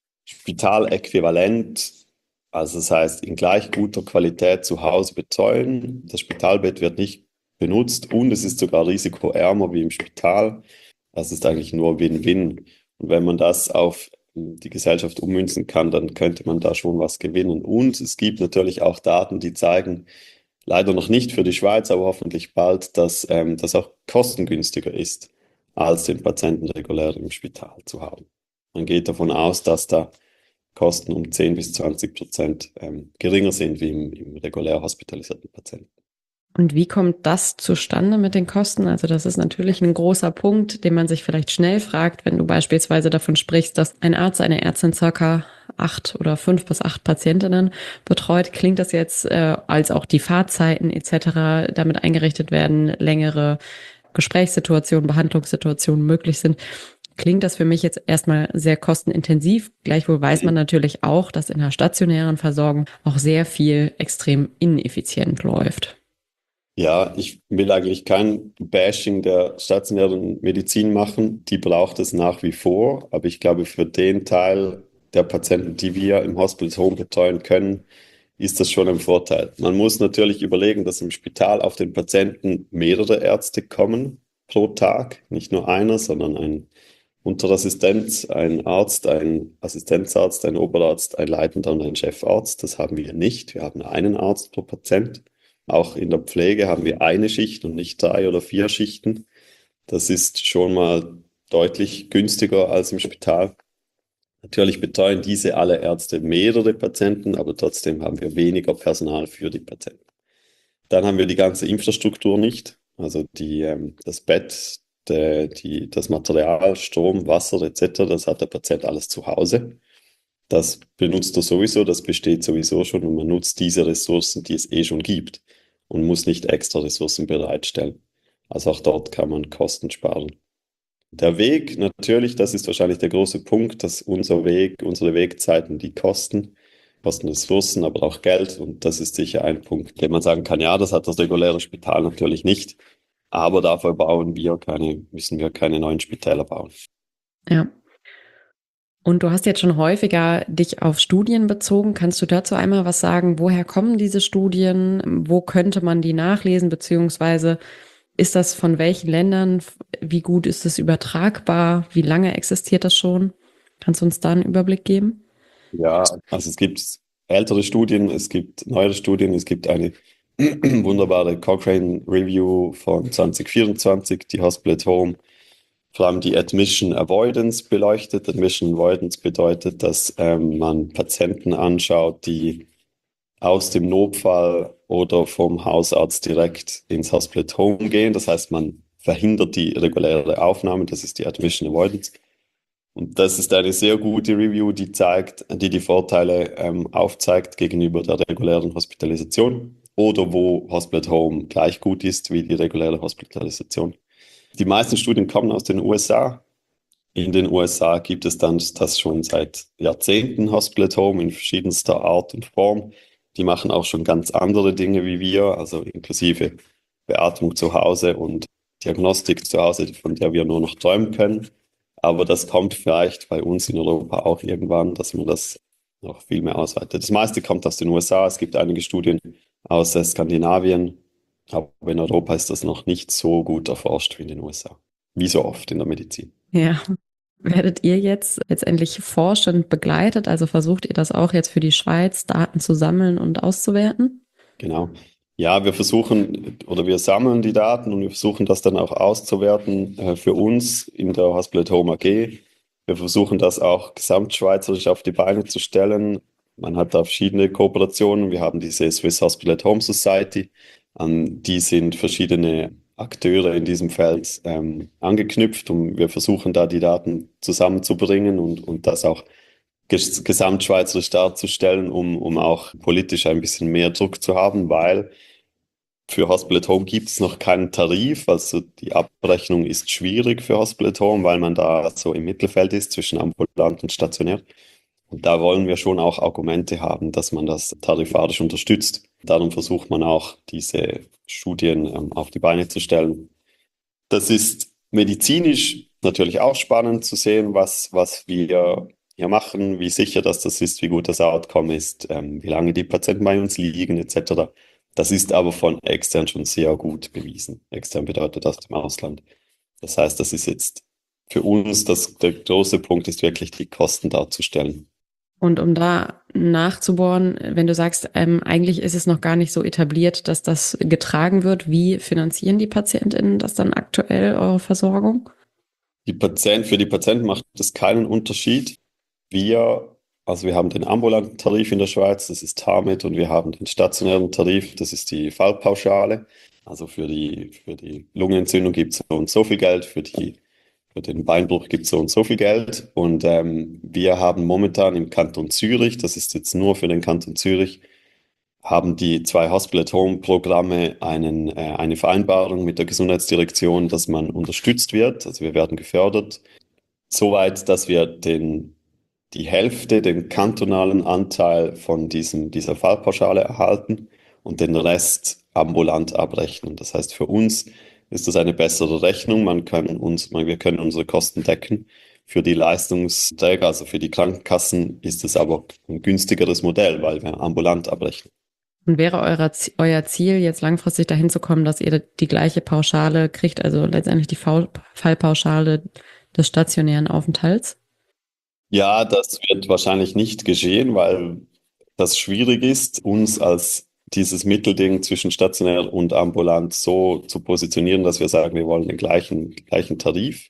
Speaker 2: spitaläquivalent, also das heißt in gleich guter Qualität zu Hause betreuen. Das Spitalbett wird nicht benutzt und es ist sogar risikoärmer wie im Spital. Das ist eigentlich nur Win-Win. Und wenn man das auf die Gesellschaft ummünzen kann, dann könnte man da schon was gewinnen. Und es gibt natürlich auch Daten, die zeigen, leider noch nicht für die Schweiz, aber hoffentlich bald, dass das auch kostengünstiger ist, als den Patienten regulär im Spital zu haben. Man geht davon aus, dass da Kosten um 10 bis 20% geringer sind wie im regulär hospitalisierten Patienten.
Speaker 1: Und wie kommt das zustande mit den Kosten? Also das ist natürlich ein großer Punkt, den man sich vielleicht schnell fragt, wenn du beispielsweise davon sprichst, dass ein Arzt, eine Ärztin circa 8 oder 5 bis 8 Patientinnen betreut. Klingt das jetzt, als auch die Fahrzeiten etc. damit eingerichtet werden, längere Gesprächssituationen, Behandlungssituationen möglich sind? Klingt das für mich jetzt erstmal sehr kostenintensiv. Gleichwohl weiß man natürlich auch, dass in der stationären Versorgung auch sehr viel extrem ineffizient läuft.
Speaker 2: Ja, ich will eigentlich kein Bashing der stationären Medizin machen. Die braucht es nach wie vor. Aber ich glaube, für den Teil der Patienten, die wir im Hospital Home betreuen können, ist das schon ein Vorteil. Man muss natürlich überlegen, dass im Spital auf den Patienten mehrere Ärzte kommen pro Tag. Nicht nur einer, sondern ein Unterassistenz, ein Arzt, ein Assistenzarzt, ein Oberarzt, ein Leitender und ein Chefarzt. Das haben wir nicht. Wir haben einen Arzt pro Patient. Auch in der Pflege haben wir eine Schicht und nicht 3 oder 4 Schichten. Das ist schon mal deutlich günstiger als im Spital. Natürlich betreuen diese alle Ärzte mehrere Patienten, aber trotzdem haben wir weniger Personal für die Patienten. Dann haben wir die ganze Infrastruktur nicht, also das Bett, das Material, Strom, Wasser etc., das hat der Patient alles zu Hause. Das benutzt er sowieso, das besteht sowieso schon und man nutzt diese Ressourcen, die es eh schon gibt und muss nicht extra Ressourcen bereitstellen. Also auch dort kann man Kosten sparen. Der Weg, natürlich, das ist wahrscheinlich der große Punkt, dass unsere Wegzeiten, die kosten Ressourcen, aber auch Geld. Und das ist sicher ein Punkt, den man sagen kann, ja, das hat das reguläre Spital natürlich nicht. Aber dafür müssen wir keine neuen Spitäler bauen.
Speaker 1: Ja. Und du hast jetzt schon häufiger dich auf Studien bezogen. Kannst du dazu einmal was sagen? Woher kommen diese Studien? Wo könnte man die nachlesen? Beziehungsweise ist das von welchen Ländern? Wie gut ist es übertragbar? Wie lange existiert das schon? Kannst du uns da einen Überblick geben?
Speaker 2: Ja, also es gibt ältere Studien, es gibt neuere Studien, es gibt eine wunderbare Cochrane Review von 2024, die Hospital at Home vor allem die Admission Avoidance beleuchtet. Admission Avoidance bedeutet, dass man Patienten anschaut, die aus dem Notfall oder vom Hausarzt direkt ins Hospital at Home gehen. Das heißt, man verhindert die reguläre Aufnahme. Das ist die Admission Avoidance. Und das ist eine sehr gute Review, die Vorteile aufzeigt gegenüber der regulären Hospitalisation oder wo Hospital at Home gleich gut ist wie die reguläre Hospitalisation. Die meisten Studien kommen aus den USA. In den USA gibt es dann das schon seit Jahrzehnten, Hospital at Home in verschiedenster Art und Form. Die machen auch schon ganz andere Dinge wie wir, also inklusive Beatmung zu Hause und Diagnostik zu Hause, von der wir nur noch träumen können. Aber das kommt vielleicht bei uns in Europa auch irgendwann, dass man das noch viel mehr ausweitet. Das meiste kommt aus den USA. Es gibt einige Studien aus Skandinavien, aber in Europa ist das noch nicht so gut erforscht wie in den USA. Wie so oft in der Medizin.
Speaker 1: Ja. Werdet ihr jetzt letztendlich forschend begleitet? Also versucht ihr das auch jetzt für die Schweiz, Daten zu sammeln und auszuwerten?
Speaker 2: Genau. Ja, wir versuchen oder wir sammeln die Daten und wir versuchen das dann auch auszuwerten für uns in der Hospital at Home AG. Wir versuchen das auch gesamtschweizerisch auf die Beine zu stellen. Man hat da verschiedene Kooperationen. Wir haben diese Swiss Hospital at Home Society, an die sind verschiedene Akteure in diesem Feld angeknüpft und wir versuchen da die Daten zusammenzubringen und das auch gesamtschweizerisch darzustellen, um auch politisch ein bisschen mehr Druck zu haben, weil für Hospital at Home gibt es noch keinen Tarif, also die Abrechnung ist schwierig für Hospital at Home, weil man da so im Mittelfeld ist zwischen ambulant und stationär. Und da wollen wir schon auch Argumente haben, dass man das tarifarisch unterstützt. Darum versucht man auch, diese Studien auf die Beine zu stellen. Das ist medizinisch natürlich auch spannend zu sehen, was wir hier machen, wie sicher das ist, wie gut das Outcome ist, wie lange die Patienten bei uns liegen, etc. Das ist aber von extern schon sehr gut bewiesen. Extern bedeutet aus dem Ausland. Das heißt, das ist jetzt für uns, der große Punkt ist wirklich, die Kosten darzustellen.
Speaker 1: Und um da nachzubohren, wenn du sagst, eigentlich ist es noch gar nicht so etabliert, dass das getragen wird, wie finanzieren die PatientInnen das dann aktuell, eure Versorgung?
Speaker 2: Für die Patienten macht es keinen Unterschied. Also wir haben den ambulanten Tarif in der Schweiz, das ist TARMED, und wir haben den stationären Tarif, das ist die Fallpauschale. Also für die Lungenentzündung gibt es so und so viel Geld, für den Beinbruch gibt es so und so viel Geld. Und wir haben momentan im Kanton Zürich, das ist jetzt nur für den Kanton Zürich, haben die 2 Hospital-at-Home-Programme eine Vereinbarung mit der Gesundheitsdirektion, dass man unterstützt wird. Also wir werden gefördert, soweit, dass wir die Hälfte, den kantonalen Anteil von dieser Fallpauschale erhalten und den Rest ambulant abrechnen. Das heißt, für uns ist das eine bessere Rechnung. Wir können unsere Kosten decken. Für die Leistungsträger, also für die Krankenkassen, ist es aber ein günstigeres Modell, weil wir ambulant abrechnen.
Speaker 1: Und wäre euer Ziel, jetzt langfristig dahin zu kommen, dass ihr die gleiche Pauschale kriegt, also letztendlich die Fallpauschale des stationären Aufenthalts?
Speaker 2: Ja, das wird wahrscheinlich nicht geschehen, weil das schwierig ist, uns als dieses Mittelding zwischen stationär und ambulant so zu positionieren, dass wir sagen, wir wollen den gleichen Tarif.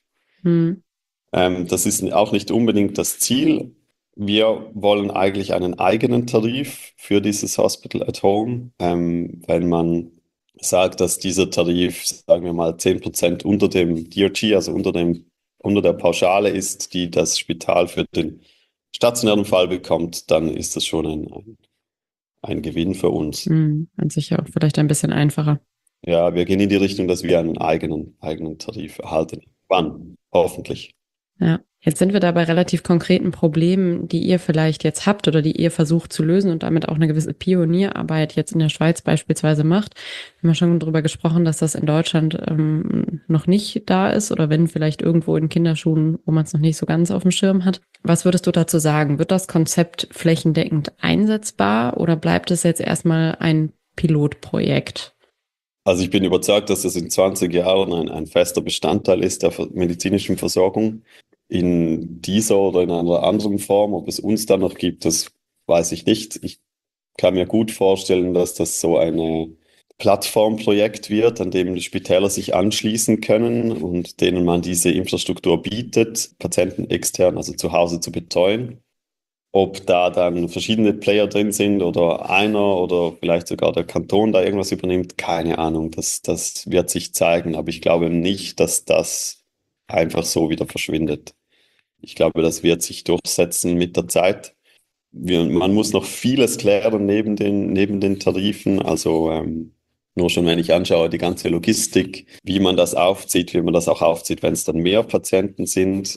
Speaker 2: Das ist auch nicht unbedingt das Ziel. Wir wollen eigentlich einen eigenen Tarif für dieses Hospital at Home. Wenn man sagt, dass dieser Tarif, sagen wir mal, 10% unter dem DRG, also unter der Pauschale ist, die das Spital für den stationären Fall bekommt, dann ist das schon ein Gewinn für uns.
Speaker 1: An sich auch vielleicht ein bisschen einfacher.
Speaker 2: Ja, wir gehen in die Richtung, dass wir einen eigenen Tarif erhalten. Wann? Hoffentlich.
Speaker 1: Ja, jetzt sind wir da bei relativ konkreten Problemen, die ihr vielleicht jetzt habt oder die ihr versucht zu lösen und damit auch eine gewisse Pionierarbeit jetzt in der Schweiz beispielsweise macht. Wir haben ja schon darüber gesprochen, dass das in Deutschland noch nicht da ist oder wenn vielleicht irgendwo in Kinderschuhen, wo man es noch nicht so ganz auf dem Schirm hat. Was würdest du dazu sagen? Wird das Konzept flächendeckend einsetzbar oder bleibt es jetzt erstmal ein Pilotprojekt?
Speaker 2: Also ich bin überzeugt, dass das in 20 Jahren ein fester Bestandteil ist der medizinischen Versorgung. In dieser oder in einer anderen Form, ob es uns dann noch gibt, das weiß ich nicht. Ich kann mir gut vorstellen, dass das so ein Plattformprojekt wird, an dem die Spitäler sich anschließen können und denen man diese Infrastruktur bietet, Patienten extern, also zu Hause zu betreuen. Ob da dann verschiedene Player drin sind oder einer oder vielleicht sogar der Kanton da irgendwas übernimmt, keine Ahnung. Das wird sich zeigen, aber ich glaube nicht, dass das einfach so wieder verschwindet. Ich glaube, das wird sich durchsetzen mit der Zeit. Man muss noch vieles klären neben den Tarifen. Also nur schon, wenn ich anschaue, die ganze Logistik, wie man das aufzieht, wie man das auch aufzieht, wenn es dann mehr Patienten sind.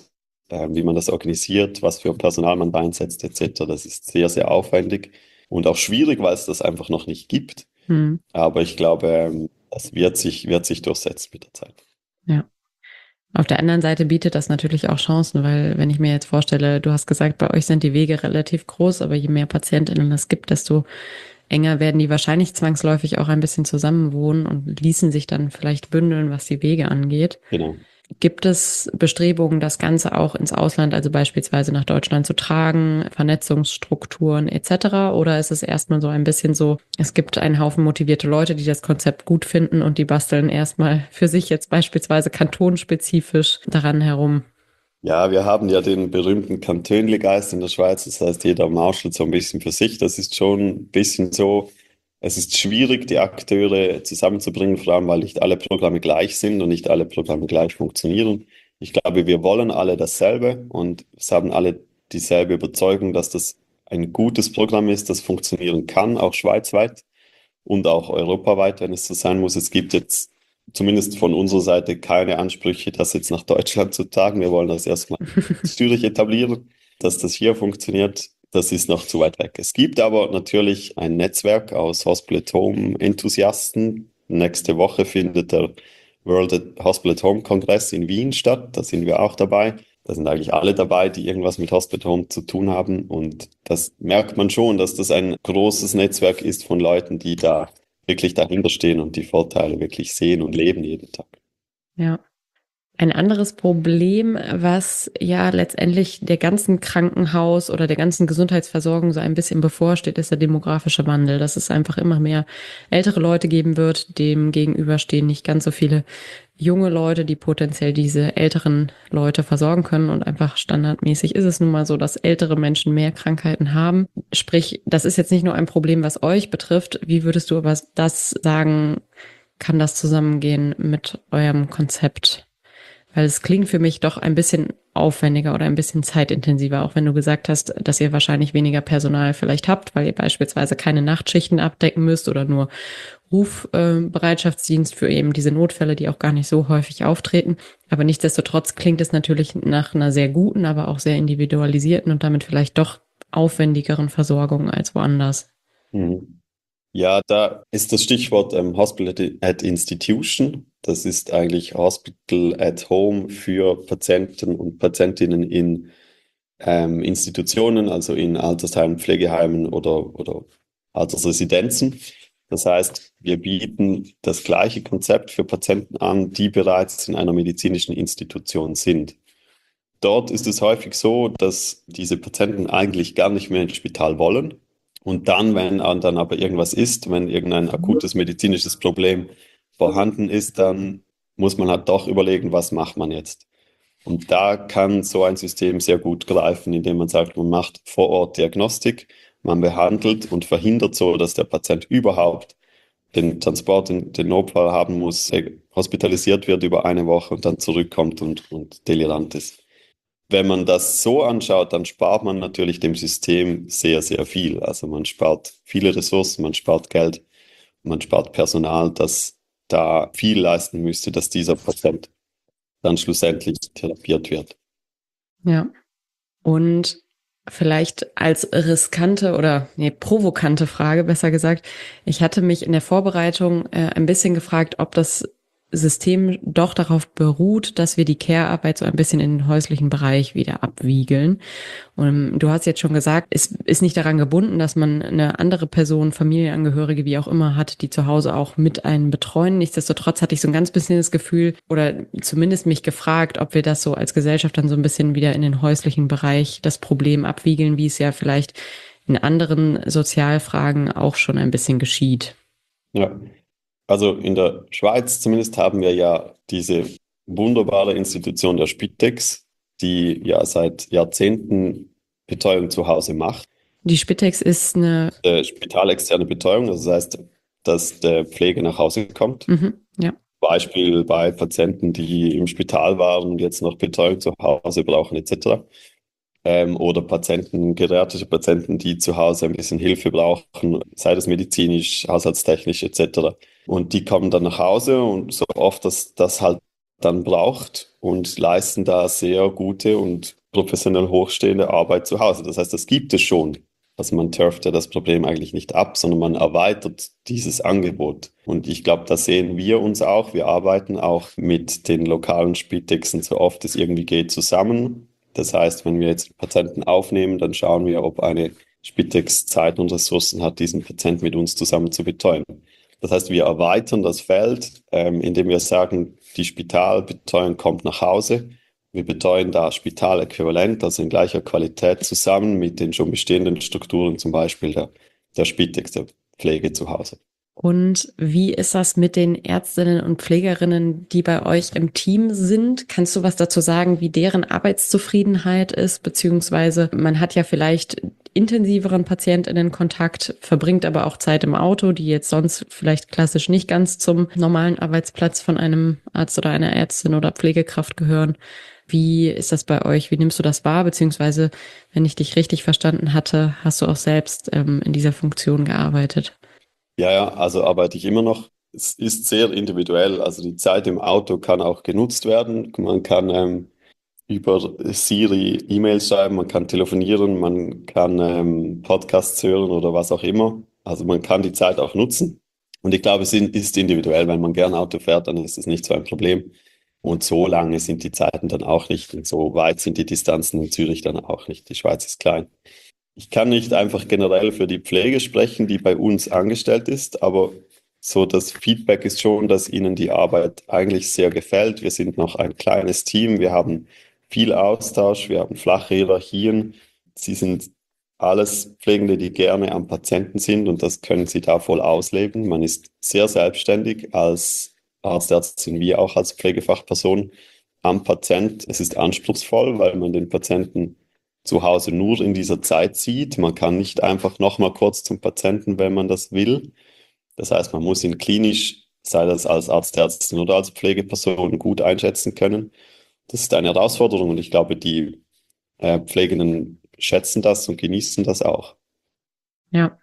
Speaker 2: wie man das organisiert, was für Personal man da einsetzt, etc. Das ist sehr, sehr aufwendig und auch schwierig, weil es das einfach noch nicht gibt.
Speaker 1: Hm.
Speaker 2: Aber ich glaube, das wird sich durchsetzen mit der Zeit.
Speaker 1: Ja. Auf der anderen Seite bietet das natürlich auch Chancen, weil wenn ich mir jetzt vorstelle, du hast gesagt, bei euch sind die Wege relativ groß, aber je mehr PatientInnen es gibt, desto enger werden die wahrscheinlich zwangsläufig auch ein bisschen zusammenwohnen und ließen sich dann vielleicht bündeln, was die Wege angeht.
Speaker 2: Genau.
Speaker 1: Gibt es Bestrebungen, das Ganze auch ins Ausland, also beispielsweise nach Deutschland zu tragen, Vernetzungsstrukturen etc.? Oder ist es erstmal so ein bisschen so, es gibt einen Haufen motivierte Leute, die das Konzept gut finden und die basteln erstmal für sich jetzt beispielsweise kantonspezifisch daran herum?
Speaker 2: Ja, wir haben ja den berühmten Kantönli-Geist in der Schweiz, das heißt, jeder marschelt so ein bisschen für sich. Das ist schon ein bisschen so, es ist schwierig, die Akteure zusammenzubringen, vor allem weil nicht alle Programme gleich sind und nicht alle Programme gleich funktionieren. Ich glaube, wir wollen alle dasselbe und es haben alle dieselbe Überzeugung, dass das ein gutes Programm ist, das funktionieren kann, auch schweizweit und auch europaweit, wenn es so sein muss. Es gibt jetzt zumindest von unserer Seite keine Ansprüche, das jetzt nach Deutschland zu tragen. Wir wollen das erstmal in Zürich etablieren, dass das hier funktioniert. Das ist noch zu weit weg. Es gibt aber natürlich ein Netzwerk aus Hospital at Home Enthusiasten. Nächste Woche findet der World Hospital at Home Kongress in Wien statt. Da sind wir auch dabei. Da sind eigentlich alle dabei, die irgendwas mit Hospital at Home zu tun haben. Und das merkt man schon, dass das ein großes Netzwerk ist von Leuten, die da wirklich dahinter stehen und die Vorteile wirklich sehen und leben jeden Tag.
Speaker 1: Ja. Ein anderes Problem, was ja letztendlich der ganzen Krankenhaus oder der ganzen Gesundheitsversorgung so ein bisschen bevorsteht, ist der demografische Wandel. Dass es einfach immer mehr ältere Leute geben wird. Dem gegenüber stehen nicht ganz so viele junge Leute, die potenziell diese älteren Leute versorgen können. Und einfach standardmäßig ist es nun mal so, dass ältere Menschen mehr Krankheiten haben. Sprich, das ist jetzt nicht nur ein Problem, was euch betrifft. Wie würdest du aber das sagen, kann das zusammengehen mit eurem Konzept? Weil es klingt für mich doch ein bisschen aufwendiger oder ein bisschen zeitintensiver, auch wenn du gesagt hast, dass ihr wahrscheinlich weniger Personal vielleicht habt, weil ihr beispielsweise keine Nachtschichten abdecken müsst oder nur Rufbereitschaftsdienst für eben diese Notfälle, die auch gar nicht so häufig auftreten. Aber nichtsdestotrotz klingt es natürlich nach einer sehr guten, aber auch sehr individualisierten und damit vielleicht doch aufwendigeren Versorgung als woanders.
Speaker 2: Mhm. Ja, da ist das Stichwort Hospital at Institution. Das ist eigentlich Hospital at Home für Patienten und Patientinnen in Institutionen, also in Altersheimen, Pflegeheimen oder Altersresidenzen. Das heißt, wir bieten das gleiche Konzept für Patienten an, die bereits in einer medizinischen Institution sind. Dort ist es häufig so, dass diese Patienten eigentlich gar nicht mehr ins Spital wollen. Und dann, wenn dann aber irgendwas ist, wenn irgendein akutes medizinisches Problem vorhanden ist, dann muss man halt doch überlegen, was macht man jetzt. Und da kann so ein System sehr gut greifen, indem man sagt, man macht vor Ort Diagnostik, man behandelt und verhindert so, dass der Patient überhaupt den Transport, den Notfall haben muss, hospitalisiert wird über eine Woche und dann zurückkommt und delirant ist. Wenn man das so anschaut, dann spart man natürlich dem System sehr, sehr viel. Also man spart viele Ressourcen, man spart Geld, man spart Personal, das da viel leisten müsste, dass dieser Patient dann schlussendlich therapiert wird.
Speaker 1: Ja. Und vielleicht als riskante oder provokante Frage, besser gesagt. Ich hatte mich in der Vorbereitung ein bisschen gefragt, ob das System doch darauf beruht, dass wir die Care-Arbeit so ein bisschen in den häuslichen Bereich wieder abwiegeln. Und du hast jetzt schon gesagt, es ist nicht daran gebunden, dass man eine andere Person, Familienangehörige, wie auch immer hat, die zu Hause auch mit einen betreuen. Nichtsdestotrotz hatte ich so ein ganz bisschen das Gefühl oder zumindest mich gefragt, ob wir das so als Gesellschaft dann so ein bisschen wieder in den häuslichen Bereich das Problem abwiegeln, wie es ja vielleicht in anderen Sozialfragen auch schon ein bisschen geschieht.
Speaker 2: Ja, also in der Schweiz zumindest haben wir ja diese wunderbare Institution der Spitex, die ja seit Jahrzehnten Betreuung zu Hause macht.
Speaker 1: Die Spitex ist eine
Speaker 2: Spitalexterne Betreuung, also das heißt, dass der Pflege nach Hause kommt.
Speaker 1: Ja.
Speaker 2: Beispiel bei Patienten, die im Spital waren und jetzt noch Betreuung zu Hause brauchen, etc. Oder geriatrische Patienten, die zu Hause ein bisschen Hilfe brauchen, sei das medizinisch, haushaltstechnisch etc. Und die kommen dann nach Hause und so oft das halt dann braucht und leisten da sehr gute und professionell hochstehende Arbeit zu Hause. Das heißt, das gibt es schon. Also man turft ja das Problem eigentlich nicht ab, sondern man erweitert dieses Angebot. Und ich glaube, da sehen wir uns auch. Wir arbeiten auch mit den lokalen Spitexen so oft es irgendwie geht zusammen. Das heißt, wenn wir jetzt Patienten aufnehmen, dann schauen wir, ob eine Spitex Zeit und Ressourcen hat, diesen Patienten mit uns zusammen zu betreuen. Das heißt, wir erweitern das Feld, indem wir sagen, die Spitalbetreuung kommt nach Hause. Wir betreuen da Spitaläquivalent, also in gleicher Qualität zusammen mit den schon bestehenden Strukturen, zum Beispiel der Spitex, der Pflege zu Hause.
Speaker 1: Und wie ist das mit den Ärztinnen und Pflegerinnen, die bei euch im Team sind? Kannst du was dazu sagen, wie deren Arbeitszufriedenheit ist? Beziehungsweise man hat ja vielleicht intensiveren PatientInnen-Kontakt, verbringt aber auch Zeit im Auto, die jetzt sonst vielleicht klassisch nicht ganz zum normalen Arbeitsplatz von einem Arzt oder einer Ärztin oder Pflegekraft gehören. Wie ist das bei euch? Wie nimmst du das wahr? Beziehungsweise, wenn ich dich richtig verstanden hatte, hast du auch selbst in dieser Funktion gearbeitet?
Speaker 2: Ja, also arbeite ich immer noch. Es ist sehr individuell. Also die Zeit im Auto kann auch genutzt werden. Man kann über Siri E-Mails schreiben, man kann telefonieren, man kann Podcasts hören oder was auch immer. Also man kann die Zeit auch nutzen. Und ich glaube, ist individuell. Wenn man gern Auto fährt, dann ist es nicht so ein Problem. Und so lange sind die Zeiten dann auch nicht. Und so weit sind die Distanzen in Zürich dann auch nicht. Die Schweiz ist klein. Ich kann nicht einfach generell für die Pflege sprechen, die bei uns angestellt ist, aber so das Feedback ist schon, dass ihnen die Arbeit eigentlich sehr gefällt. Wir sind noch ein kleines Team, wir haben viel Austausch, wir haben flache Hierarchien. Sie sind alles Pflegende, die gerne am Patienten sind und das können sie da voll ausleben. Man ist sehr selbstständig als Arztärztin wie auch als Pflegefachperson am Patient. Es ist anspruchsvoll, weil man den Patienten zu Hause nur in dieser Zeit sieht. Man kann nicht einfach noch mal kurz zum Patienten, wenn man das will. Das heißt, man muss ihn klinisch, sei das als Arztärztin oder als Pflegeperson, gut einschätzen können. Das ist eine Herausforderung und ich glaube, die Pflegenden schätzen das und genießen das auch.
Speaker 1: Ja.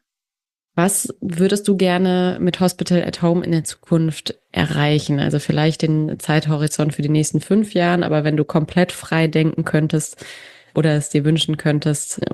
Speaker 1: Was würdest du gerne mit Hospital at Home in der Zukunft erreichen? Also vielleicht den Zeithorizont für die nächsten 5 Jahren, aber wenn du komplett frei denken könntest oder es dir wünschen könntest,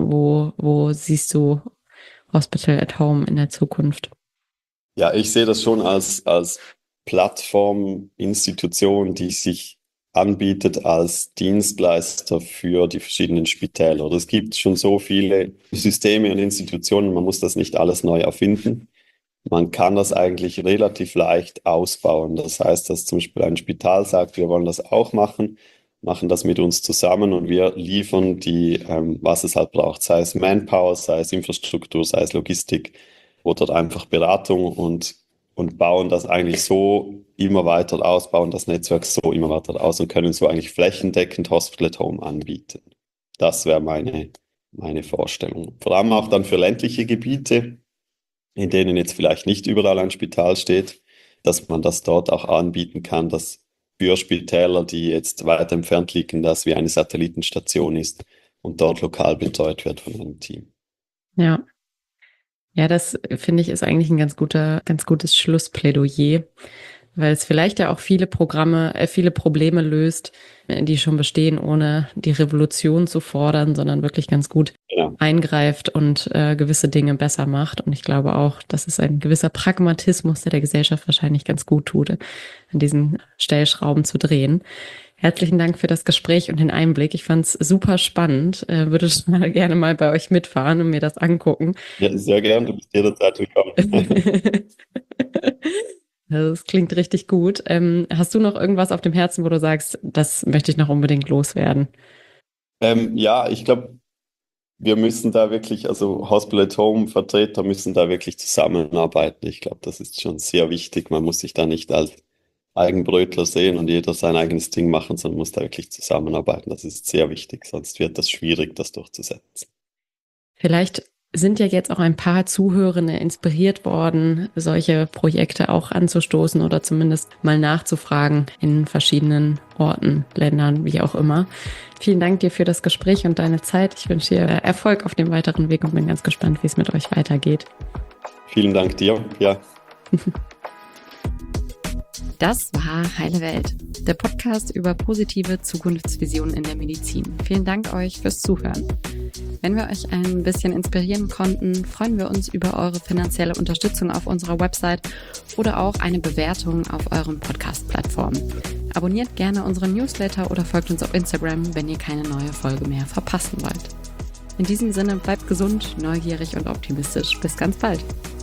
Speaker 1: wo siehst du Hospital at Home in der Zukunft?
Speaker 2: Ja, ich sehe das schon als Plattform, Institution, die sich anbietet als Dienstleister für die verschiedenen Spitäler. Oder es gibt schon so viele Systeme und Institutionen, man muss das nicht alles neu erfinden. Man kann das eigentlich relativ leicht ausbauen. Das heißt, dass zum Beispiel ein Spital sagt, wir wollen das auch machen das mit uns zusammen und wir liefern was es halt braucht, sei es Manpower, sei es Infrastruktur, sei es Logistik oder einfach Beratung und bauen das eigentlich so immer weiter aus, bauen das Netzwerk so immer weiter aus und können so eigentlich flächendeckend Hospital at Home anbieten. Das wäre meine Vorstellung. Vor allem auch dann für ländliche Gebiete, in denen jetzt vielleicht nicht überall ein Spital steht, dass man das dort auch anbieten kann, dass für Spitäler, die jetzt weiter entfernt liegen, das wie eine Satellitenstation ist und dort lokal betreut wird von einem Team.
Speaker 1: Ja. Ja, das finde ich ist eigentlich ein ganz gutes Schlussplädoyer, weil es vielleicht ja auch viele Probleme löst, die schon bestehen, ohne die Revolution zu fordern, sondern wirklich ganz gut eingreift und gewisse Dinge besser macht. Und ich glaube auch, das ist ein gewisser Pragmatismus, der Gesellschaft wahrscheinlich ganz gut tut, an diesen Stellschrauben zu drehen. Herzlichen Dank für das Gespräch und den Einblick. Ich fand es super spannend. Würde gerne mal bei euch mitfahren und mir das angucken.
Speaker 2: Ja, sehr gerne. Du bist jederzeit willkommen.
Speaker 1: Das klingt richtig gut. Hast du noch irgendwas auf dem Herzen, wo du sagst, das möchte ich noch unbedingt loswerden?
Speaker 2: Ja, ich glaube, wir müssen da wirklich, also Hospital at Home Vertreter müssen da wirklich zusammenarbeiten. Ich glaube, das ist schon sehr wichtig. Man muss sich da nicht als Eigenbrötler sehen und jeder sein eigenes Ding machen, sondern muss da wirklich zusammenarbeiten. Das ist sehr wichtig, sonst wird das schwierig, das durchzusetzen.
Speaker 1: Vielleicht sind ja jetzt auch ein paar Zuhörende inspiriert worden, solche Projekte auch anzustoßen oder zumindest mal nachzufragen in verschiedenen Orten, Ländern, wie auch immer. Vielen Dank dir für das Gespräch und deine Zeit. Ich wünsche dir Erfolg auf dem weiteren Weg und bin ganz gespannt, wie es mit euch weitergeht.
Speaker 2: Vielen Dank dir. Ja.
Speaker 1: Das war Heile Welt, der Podcast über positive Zukunftsvisionen in der Medizin. Vielen Dank euch fürs Zuhören. Wenn wir euch ein bisschen inspirieren konnten, freuen wir uns über eure finanzielle Unterstützung auf unserer Website oder auch eine Bewertung auf euren Podcast-Plattformen. Abonniert gerne unseren Newsletter oder folgt uns auf Instagram, wenn ihr keine neue Folge mehr verpassen wollt. In diesem Sinne bleibt gesund, neugierig und optimistisch. Bis ganz bald.